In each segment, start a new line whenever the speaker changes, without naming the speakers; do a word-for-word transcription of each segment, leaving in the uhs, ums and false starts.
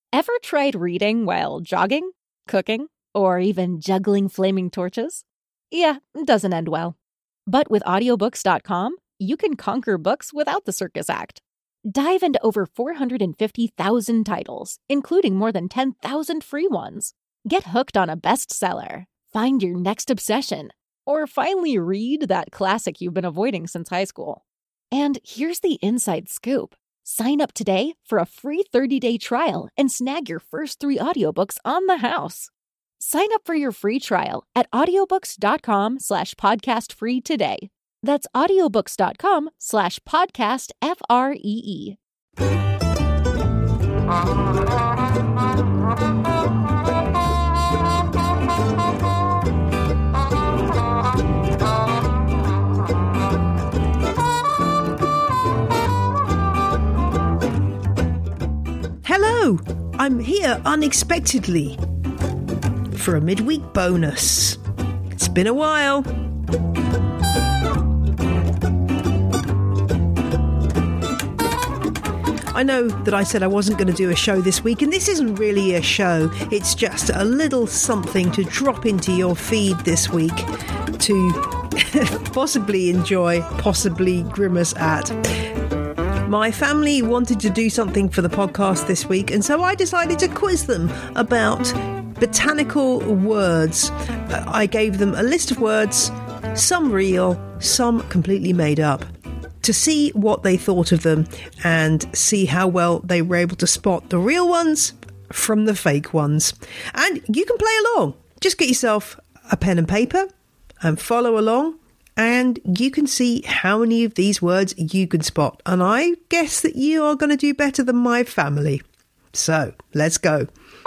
Ever tried reading while jogging, cooking, or even juggling flaming torches? Yeah, it doesn't end well. But with audiobooks dot com, you can conquer books without the circus act. Dive into over four hundred fifty thousand titles, including more than ten thousand free ones. Get hooked on a bestseller, find your next obsession, or finally read that classic you've been avoiding since high school. And here's the inside scoop. Sign up today for a free thirty-day trial and snag your first three audiobooks on the house. Sign up for your free trial at audiobooks dot com slash podcast free today. That's audiobooks dot com slash podcast F R E E.
Hello, I'm here unexpectedly for a midweek bonus. It's been a while. I know that I said I wasn't going to do a show this week, and this isn't really a show. It's just a little something to drop into your feed this week to possibly enjoy, possibly grimace at. My family wanted to do something for the podcast this week, and so I decided to quiz them about botanical words. I gave them a list of words, some real, some completely made up, to see what they thought of them and see how well they were able to spot the real ones from the fake ones. And you can play along. Just get yourself a pen and paper and follow along, and you can see how many of these words you can spot. And I guess that you are going to do better than my family. So, let's go.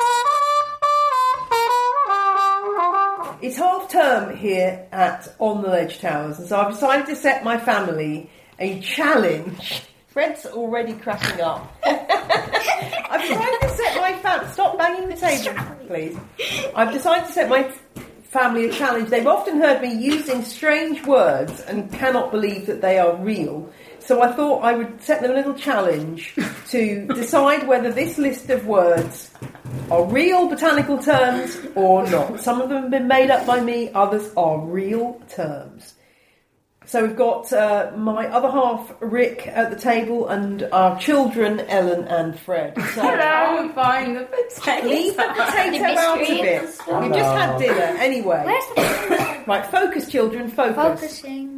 It's half term here at On the Ledge Towers, and so I've decided to set my family a challenge. Fred's already cracking up. I've decided to set my family... Stop banging the table, please. I've decided to set my family a challenge. They've often heard me using strange words and cannot believe that they are real. So I thought I would set them a little challenge to decide whether this list of words are real botanical terms or not. Some of them have been made up by me, others are real terms. So we've got uh, my other half, Rick, at the table, and our children, Ellen and Fred. So,
Hello, buying the potato.
Leave the potato out of it. We've just had dinner, anyway.
Where's the
Right, focus, children, focus.
focusing?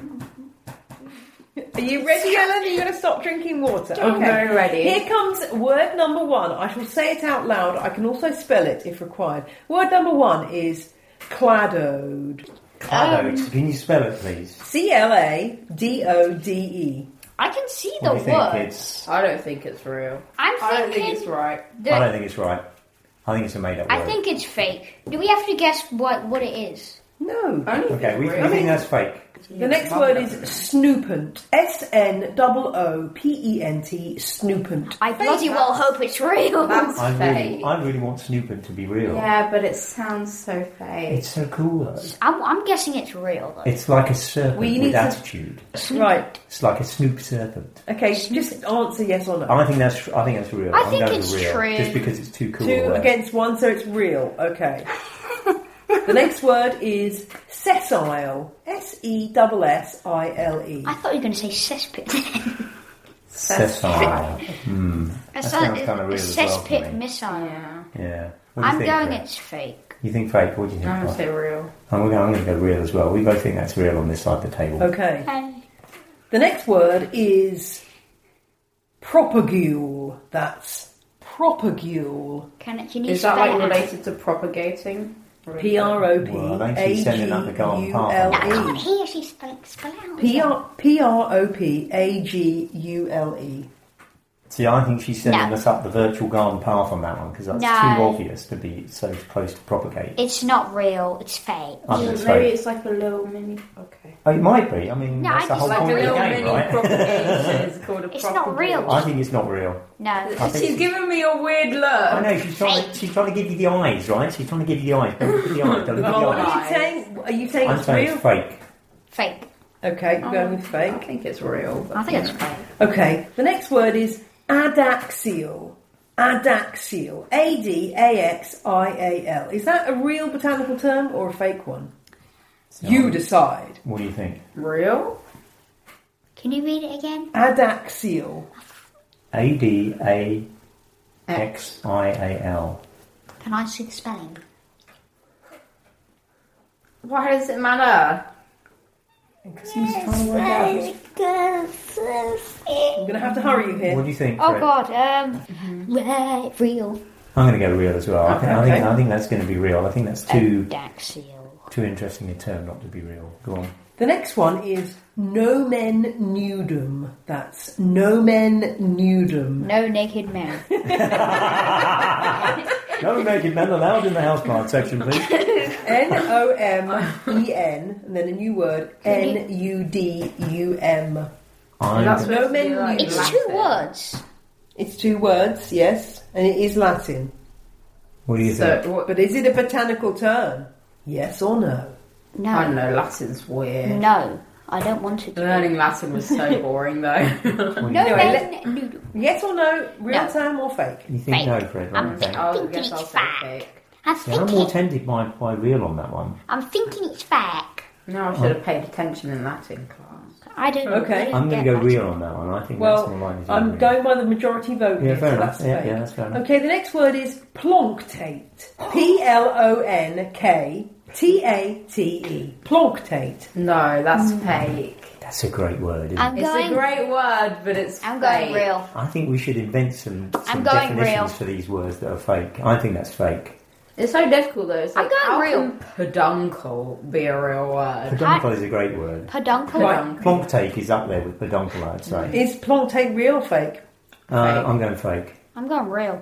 Are you ready, Ellen? Are you going to stop drinking water?
I'm very ready.
Here comes word number one. I shall say it out loud. I can also spell it if required. Word number one is cladode.
Cladode. Um, can you spell it, please?
C L A D O D E.
I can see the
What do you
word.
think it's...
I don't think it's real.
I'm
I don't
thinking.
think it's right.
the-
I don't think it's right. I think it's a made-up word.
I think it's fake. Do we have to guess what, what it is?
No.
I don't think
Okay,
it's
we, we
real.
think that's fake.
The next word is snoopant. S N O O P E N T, snoopant.
I bloody well hope it's real.
That's
I
fake.
really, I really want Snoopant to be real.
Yeah, but it sounds so fake.
It's so cool, though.
I'm, I'm guessing it's real, though.
It's like a serpent
We need
with
to-
attitude.
Right.
It's like a Snoop serpent.
Okay, just answer yes or no.
I think that's. I think that's real.
I
I'm
think
going
it's
with real,
true.
just because it's too cool. a
Two
word.
against one, so it's real. Okay. The next word is sessile. S E S S I L E.
I thought you were going to say cesspit.
Sessile. Hmm. That sounds kind of real as well for
Cesspit
me.
missile.
Yeah.
Yeah. What do you
I'm
think,
going
Fred?
it's fake.
You think fake? What do you think?
I'm going to
Fred?
say real.
I'm going, I'm going to go real as well. We both think that's real on this side of the table.
Okay.
Hey.
The next word is propagule. That's propagule.
Can it, can you
Is that
spell
like
it out?
related to propagating?
P R O P
Well, I think
A
she's
G
sending up the garden
U
path.
No, I
L
can't
E.
hear. She's spelling spell it out.
P R P R O P A G U L E.
See, I think she's sending
No.
us up the virtual garden path on that one because that's
No.
too obvious to be so close to propagate.
It's not real. It's fake.
I think it's
Maybe
fake.
it's like a little mini... Okay.
Oh, it might be. I mean,
No,
that's
I
the
think
whole
it's
point
Like a
of the
little
game,
mini
right?
propagation. It's called a
It's not
propagule.
real.
I think it's not real.
No.
I think
She's giving me a weird look.
I know, she's trying, to, she's trying to give you the eyes, right? She's trying to give you the eyes. Don't look at the eyes. Don't look at
Oh,
the
what
eyes.
are you saying? Are you saying
I'm
it's
saying
real?
it's fake.
Fake.
Okay, we're going with
I
fake.
think it's real. but-
I think it's fake.
Okay, the next word is adaxial. Adaxial. A D A X I A L. Is that a real botanical term or a fake one?
So,
You decide.
What do you think?
Real?
Can you read it again?
Adaxial.
A D A X I A L.
Can I see the spelling?
Why does it matter?
Because he's trying to work out. I'm going to have to hurry you here.
What do you think?
Oh
Fred?
God, um, right, real.
I'm going to go real as well. I think, I
Okay.
think I think that's going to be real. I think that's too
Adaxial.
too interesting a term not to be real. Go on.
The next one is nomen nudum. That's nomen nudum.
No naked men.
No naked men allowed in the houseplant section, please.
N O M E N, and then a new word, N U D U M.
I'm,
That's supposed to be
Nomen
like
It's
Latin.
two words.
It's two words, yes, and it is Latin.
what do you think?
So, what,
But is it a botanical term? Yes or no?
No.
I don't know, Latin's weird.
No, I don't want it to.
Learning Latin was so boring though.
What do you
No
think?
Anyway,
men noodle.
Yes or no? Real
No.
term or fake?
You think
Fake.
no, Fred? Right,
I'm
okay.
thinking-
I
thinking
guess I'll
it's
say
fake.
fake.
I'm
Yeah, I'm more
thinking.
tempted by, by real on that one.
I'm thinking it's fake.
No, I should have paid attention in Latin class.
I don't.
Okay.
really
I'm going
get
to go
that.
real on that one. I think
Well,
that's more likely to be
I'm
real.
going by the majority vote
Yeah,
here,
fair
so
enough.
that's
Yeah,
fake.
yeah, that's fair enough.
Okay, the next word is plonktate. P L O N K T A T E. Plonktate.
No, that's fake.
That's a great word, isn't
I'm
it?
It's
going.
a great word, but it's
I'm
fake.
going real.
I think we should invent some, some
I'm going
definitions
real.
for these words that are fake. I think that's fake.
It's so difficult though. It's
I'm
like,
going
how
real.
can peduncle be a real word?
Peduncle is a great word.
Peduncle.
Right.
Plonktake is up there with peduncle, I'd say.
Is plonktate real or fake?
Uh,
Fake.
I'm going fake.
I'm going real.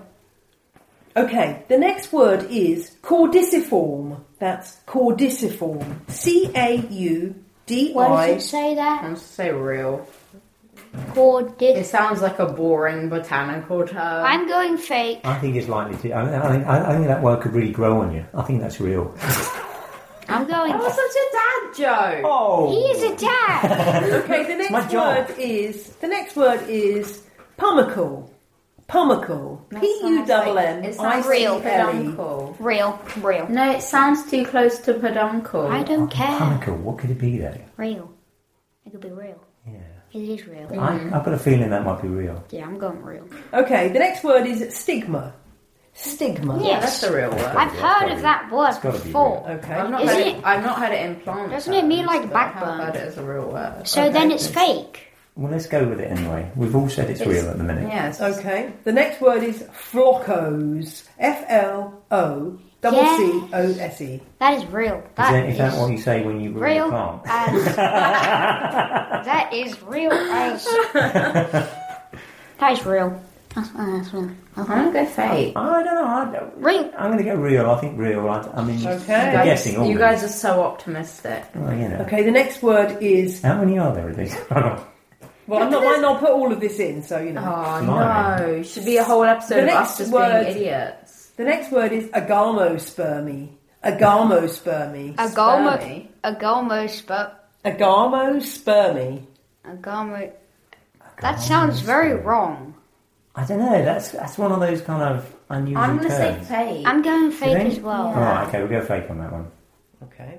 Okay, the next word is caudiciform. That's caudiciform. C A U D
Why does
I.
it say that?
I'm just say real.
Cordis.
It sounds like a boring botanical term.
I'm going fake.
I think it's likely to. I, I, think, I, I think that word could really grow on you. I think that's real.
I'm going.
That was such a dad joke.
Oh!
He is a dad.
Okay, the
my
next
job.
word is the next word is pumicle. Pumicle.
That
P U
sounds
M
like-
M
It
I
sounds
C
real.
L E.
peduncle.
Real. Real.
No, it sounds too close to peduncle.
I don't care.
Comical. What could it be though?
Real. It could be real.
Yeah.
It is real.
I, I've got a feeling that might be real.
Yeah, I'm going real.
Okay, the next word is stigma. Stigma.
Yeah.
Yeah, that's a real word.
I've
it's
heard
gotta
of
be-
that word
it's gotta be
before.
Okay.
I've not,
Isn't
heard
it-
it, I've not heard it in plant
Doesn't it mean
terms,
like
but I have
backbone?
heard it as a real word.
So
Okay.
then it's fake.
Well, let's go with it anyway. We've all said it's,
It's-
real at the minute.
Yes.
Okay. The next word is floccos. F L O double C O S E.
That is real.
Is
That
that, is
is
that what you say when you grow
real
a plant?
as. That is real as. That is real. That's, uh, that's real.
I'm gonna go fake.
I don't know. I don't,
Real.
I'm going to go real. I think real. I, I mean,
Okay.
I'm guessing all
You
of
guys
these.
are so optimistic.
Well, you know.
Okay, the next word is.
How many are there of these?
Well, I not, might not put all of this in, so you know.
Oh
Blimey.
no! Should be a whole episode
The
of
next
us just
word-
being idiots.
The next word is agamospermy. Agamospermy.
Agalmo.
Spermy.
Agalmo. Sper.
Agamospermy.
Agalmo. That sounds very wrong.
I don't know. That's that's one of those kind of unusual
I'm gonna say
terms.
fake.
I'm going fake
think?
as well.
All right. Okay. We'll go fake on that one.
Okay.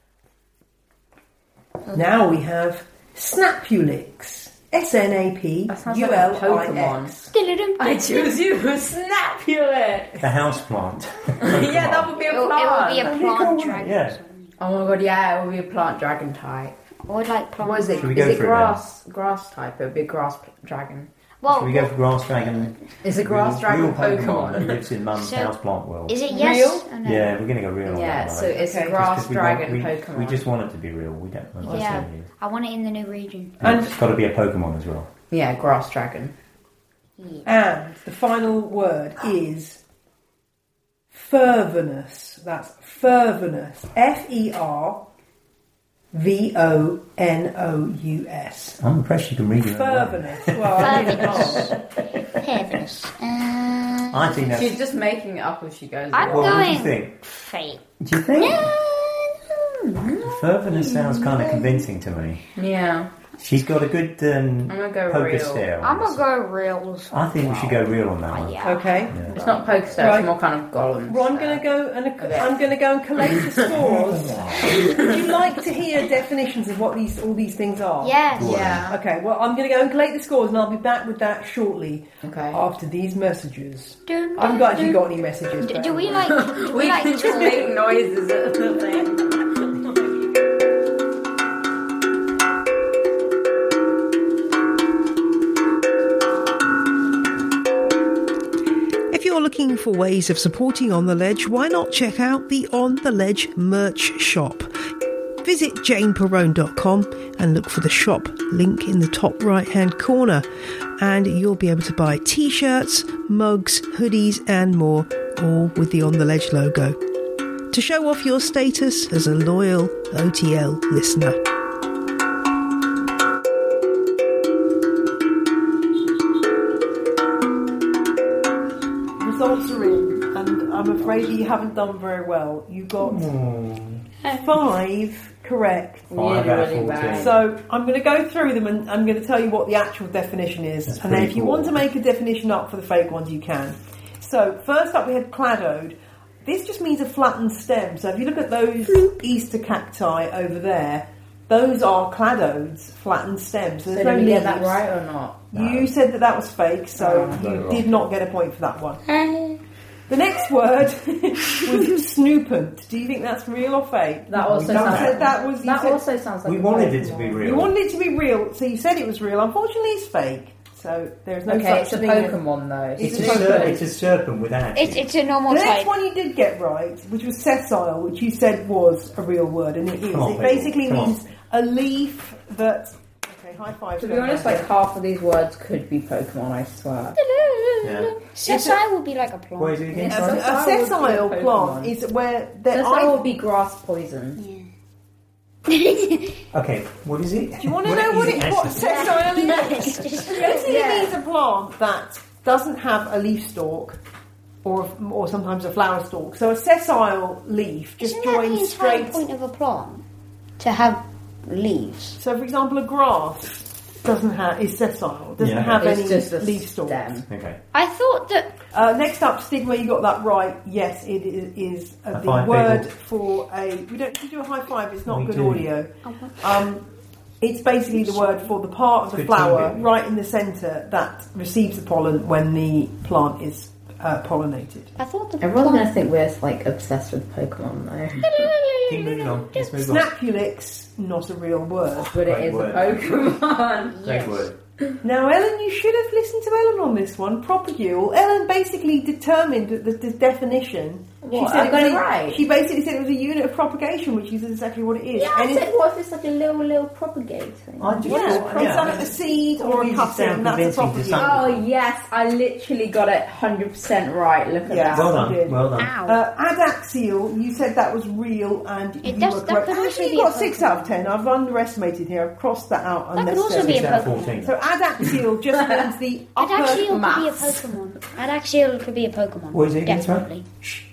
Now we have Snapulix. S N A P
That sounds
U
like a
L I
Pokemon.
X.
I choose you for Snapulix.
The house plant.
Yeah, that would be a
It, it
plant.
would be a plant dragon.
Yeah.
Oh my god, yeah, it would be a plant dragon type.
Or like plant.
What is it?
Should we
Is
go
it
for it
grass? Grass type. It would be a grass p- dragon.
Well,
Should we go for grass dragon?
Is a grass
real,
dragon
real Pokemon
Pokemon?
that lives in Mum's
So-
houseplant world.
is it yes
Real?
or no?
Yeah, we're going to go real on
Yeah,
that
so
one.
it's
Okay.
a
Just
grass
'Cause we
dragon
want- we,
Pokemon.
we just want it to be real. We don't want it
Yeah.
to be.
I want it in the new region.
And-
It's got to be a Pokemon as well.
Yeah, grass dragon.
And the final word is fervournous. That's fervournous. F E R V O N O U S.
I'm impressed you can read it.
Fervourness. Well, I mean,
Fervourness. Fervourness. Uh,
I think that's.
She's just making it up as she goes.
I'm
Well, what do you
going
think?
fake.
Do you think? Fervourness sounds kind of convincing to me.
Yeah.
She's got a good um,
I'm gonna go
poker
real.
stare.
I'm gonna go real as well.
I think we should go real on that one.
Yeah.
Okay.
Yeah.
It's not poker stare,
Right.
it's more kind of Gollum.
Well, I'm
stare.
going to go and
Okay.
I'm going to go and collect the scores. Would you like to hear definitions of what these all these things are?
Yes.
Yeah.
Okay. Well, I'm going to go and collect the scores, and I'll be back with that shortly.
Okay.
After these messages.
Dun,
I haven't
dun,
actually
dun.
got any messages.
Do,
but
do we
anyway.
like? Do we,
We
like
can just
talk?
make noises at the thing.
If you're looking for ways of supporting On The Ledge, why not check out the On The Ledge merch shop? Visit jane perrone dot com and look for the shop link in the top right hand corner, and you'll be able to buy t-shirts, mugs, hoodies and more, all with the On The Ledge logo, to show off your status as a loyal O T L listener. Results are in, and I'm afraid you haven't done very well. You got five correct.
Five
Really,
out of
really
fourteen.
bad.
So I'm going to go through them, and I'm going to tell you what the actual definition is.
That's
and then
pretty
if you
cool.
want to make a definition up for the fake ones, you can. So first up we had cladoed. This just means a flattened stem. So if you look at those Easter cacti over there, those are cladodes, flattened stems. So
So
there's
did
no
we get that
leaves.
right or not?
You said that that was fake, so
Oh,
you
very
did
wrong.
not get a point for that one. The next word was snoopant. Do you think that's real or fake?
That also
We don't
sounds
have-
said that was. You
That
said,
also sounds like
We
a
wanted it to
Pokemon.
be real.
you wanted it to be real, so you said it was real. Unfortunately, it's fake. So there's no
Okay,
such
it's a
thing. as-
Pokemon though.
It's
It's,
a
a, ser-
serpent.
it's a serpent without
It's
it.
it's a normal
The next
type.
one you did get right, which was sessile, which you said was a real word, and it is.
Come on,
it
people,
basically
come on.
means a leaf that. Okay, high five.
To be honest, like half of these words could be Pokemon, I swear.
Yeah.
Sessile would be like a plant.
What is it again?
Yeah,
a,
Sorry?
a
Sessile would be a
sessile
Pokemon.
plant is where the
That's
I-
why would be grass poison.
Yeah.
Okay, what is it?
Do you want to know what it what
actually?
sessile is?
Yes, just-
Basically
Yeah.
means a plant that doesn't have a leaf stalk, or or sometimes a flower stalk. So a sessile leaf just
Isn't that the
joins
entire
straight.
point of a plant? To have leaves.
So, for example, a grass doesn't have is sessile, doesn't
Yeah.
have
It's
any
just a
leaf stalks.
stem.
Okay.
I thought that
Uh, next up, stigma. You got that right. Yes, it is, is uh,
High
the
five,
word
people.
for a. We don't we do a high five. It's not
We
good
do.
audio. Um, it's basically the word for the part of the
Good
flower
teamwork.
right in the centre that receives the pollen when the plant is uh, pollinated.
I thought the
Everyone's
plant.
gonna think we're like obsessed with Pokemon though.
Keep moving on. Let's move on.
Snapulix, not a real word.
But it
Great
is
word.
a Pokemon.
Great
Yes.
word.
Now, Ellen, you should have listened to Ellen on this one. Propagule. Ellen basically determined that the, the definition.
What,
She said
I got
was
it
a-
right?
She basically said it was a unit of propagation, which is exactly what it is.
Yeah, I
And
said,
it's,
what if it's like a little, little propagator?
I just
yeah,
thought,
it's
yeah,
like a seed or a
these
cutting.
sound
That's a
convincing to
propagule.
some-
Oh yes, I literally got it one hundred percent right. Look at
Yeah.
that.
Well
you
done.
did.
Well done.
Ow.
Uh, adaxial, you said that was real, and
It
you
does-
were
that
correct.
could also
Actually,
be
you got
a
six
Pokemon.
out of ten. I've underestimated here. I've crossed that out
That could also
unnecessarily.
be a
Six out of
Pokemon.
fourteen.
So adaxial just means the upper.
Adaxial could be a
maths.
Pokemon. Adaxial could be a Pokemon.
What is it again, sorry?
Definitely.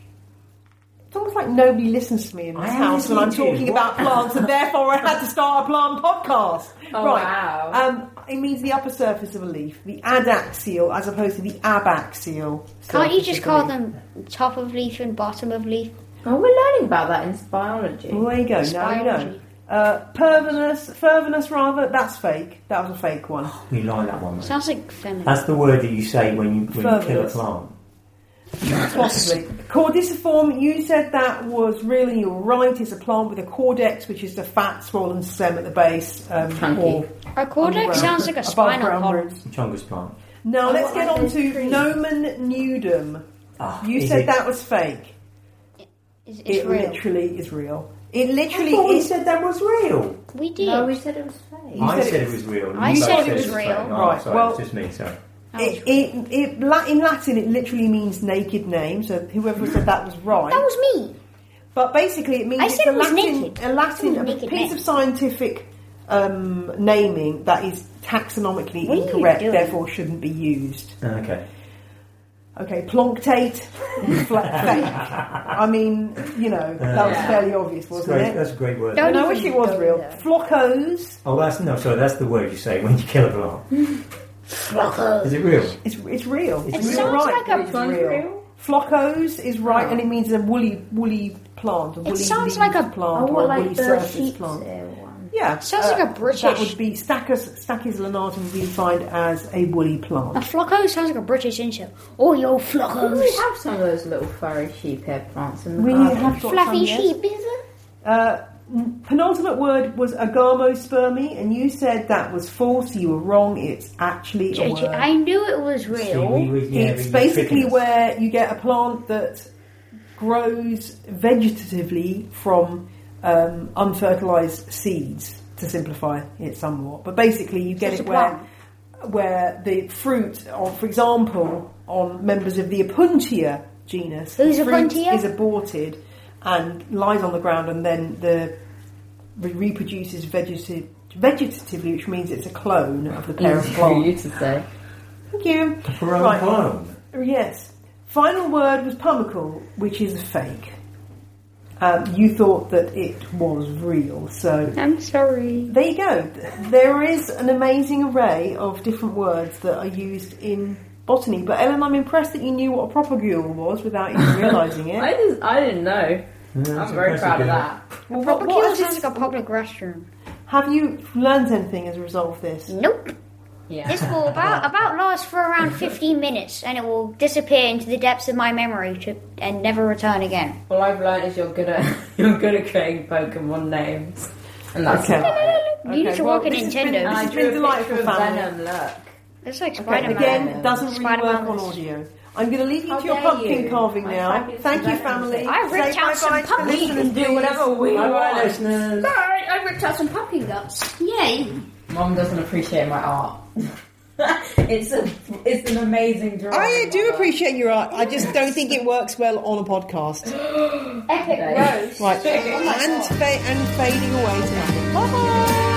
It's almost like nobody listens to me in this
I am
house when I'm
listening to you.
talking about plants, and therefore I had to start a plant podcast.
Oh,
right.
wow.
Um, it means the upper surface of a leaf, the adaxial, as opposed to the abaxial.
Can't you
surface
just
of a
call
leaf.
them top of leaf and bottom of leaf?
Oh, we're learning about that in biology.
Well, there you go. Now you know.
Biology.
Uh, pervinous, fervinous rather. That's fake. That was a fake one.
We like that one. Mate.
Sounds like feminine.
That's the word that you say when you, when you kill a
Fabulous.
plant.
Possibly. Cordiciform, you said that was real and you were right. It's a plant with a cordex, which is the fat, swollen stem at the base. Um,
Chunky.
or
A cortex
underground-
sounds like a
above
spinal
ground
column.
roots.
Chungus plant.
Now
Oh,
let's get
like
on
those
to
trees.
nomen nudum.
Ah,
You
is
said
it-
that was fake.
It's, it's
It
real.
literally is real. It
I
literally
thought we
is.
said that was real.
We did.
No, we said it was fake.
I
said
said
it
it was real.
I
You
said
both
it was
fake.
real.
Oh,
Right,
sorry,
well-
it's just me, sorry.
It, it, it, La- in Latin, it literally means naked name. So whoever said that was right.
That was me.
But basically, it means
I
it's
said
a
it was
Latin,
naked.
a Latin,
It was
a
naked
piece
name.
of scientific um, naming that is taxonomically
What are you
incorrect,
doing?
therefore shouldn't be used.
Okay.
Okay, plonctate, fla- fake. I mean, you know, that was
Yeah.
fairly obvious, wasn't
Great,
it?
that's a great word.
Don't
And I
even
wish it was
go
real.
there.
Floccos.
Oh, that's no. Sorry, that's the word you say when you kill a plant. Is it real?
It's it's real.
It
It's
sounds
right.
like a-
It's
Which one's
real.
real?
Floccos is right,
Oh.
and it means a woolly woolly plant. A woolly
sounds like a-
leaved plant
Oh,
or a
like
woolly
the
surface
sheep's
plant.
ear one.
Yeah,
Sounds like a British-
That would be Stachys Stachys lanatum would be defined as a woolly
A
plant.
flocko sounds like a British insect. Oh, yo,
We
flockos.
have some of those little furry sheep hair plants in the
We
garden.
have got
Fluffy
some, yes.
sheep, is it?
Uh, penultimate word was agamospermy, and you said that was false. You were wrong. It's actually a
J-
word.
J- I knew it was
See, we-
real.
we- yeah,
It's
we-
basically
tricking us.
where you get a plant that grows vegetatively from um, unfertilized seeds, to simplify it somewhat. But basically, you get
Just
it
a
where
plant.
where the fruit, of, for example, on members of the Opuntia genus,
Who's
the fruit
Opuntia?
is aborted and lies on the ground, and then the re- reproduces vegeta- vegetatively, which means it's a clone of the parent
Easy for
plant.
you to say.
Thank you.
For our
Right.
clone.
Yes. Final word was pumicle, which is a fake. Um, you thought that it was real, so
I'm sorry.
there you go. There is an amazing array of different words that are used in botany. But Ellen, I'm impressed that you knew what a propagule was without even realising
I
it.
just, I didn't know.
Yeah, that's
I'm very
impressive,
proud of
yeah.
that.
Well, what,
Propagule
what has
sounds
this-
like a public restroom.
have you learned anything as a result of this?
Nope.
Yeah.
This will about about last for around fifteen minutes, and it will disappear into the depths of my memory to, and never return again.
All I've learned is you're good at you're good at creating Pokemon names, and that's
Okay.
about it.
You need
Okay,
to
well,
work at
this has been-
Nintendo.
this
And I
has
drew
been
a
delightful,
picture of
family.
Venom. Look.
It's like
Okay,
Spider-Man.
again, it doesn't really
Spider-Man
work on
was-
audio. I'm going to leave you
How
to your
dare
pumpkin
you.
carving
My
now.
fabulous
Thank you,
Venom
family.
thing.
I ripped
Say
out some
bye-bye to the
pumpkin.
We can
listeners,
do whatever
please.
we
Bye-bye,
want.
listeners.
Sorry, I ripped out some pumpkin guts. Yay!
Mum doesn't appreciate my art. it's a it's an amazing drawing.
I do
Mother.
appreciate your art. I just don't think it works well on a podcast.
Epic
Okay.
roast.
Right, and, fa- and fading away to nothing. Bye-bye.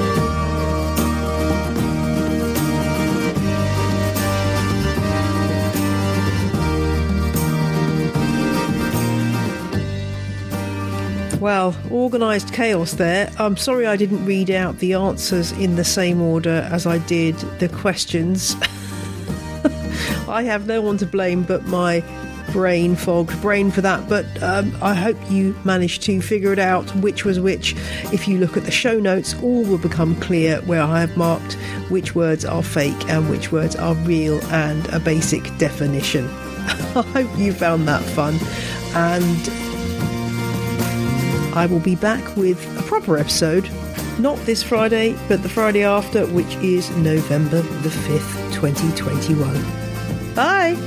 Well, organised chaos there. I'm sorry I didn't read out the answers in the same order as I did the questions. I have no one to blame but my brain fogged brain for that, but um, I hope you managed to figure it out which was which. If you look at the show notes, all will become clear where I have marked which words are fake and which words are real and a basic definition. I hope you found that fun, and I will be back with a proper episode, not this Friday, but the Friday after, which is November the fifth, twenty twenty-one. Bye!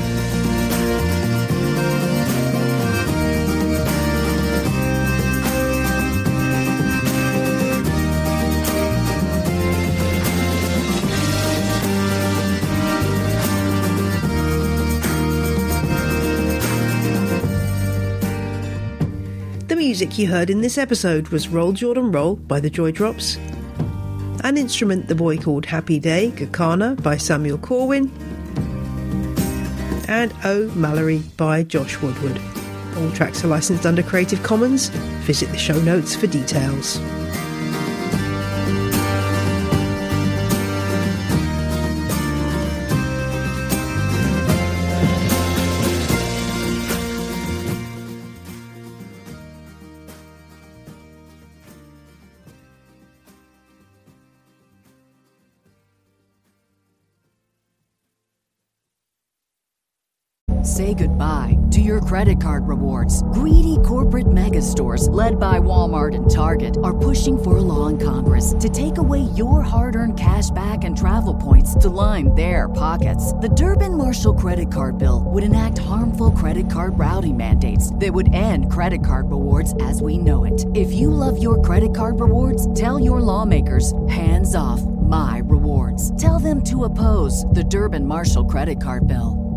The music you heard in this episode was Roll Jordan Roll by the Joy Drops, An Instrument the Boy Called Happy Day, Gakana by Samuel Corwin, and Oh Mallory by Josh Woodward. All tracks are licensed under Creative Commons. Visit the show notes for details.
Say goodbye to your credit card rewards. Greedy corporate mega stores, led by Walmart and Target, are pushing for a law in Congress to take away your hard-earned cash back and travel points to line their pockets. The Durbin-Marshall credit card bill would enact harmful credit card routing mandates that would end credit card rewards as we know it. If you love your credit card rewards, tell your lawmakers, hands off my rewards. Tell them to oppose the Durbin-Marshall credit card bill.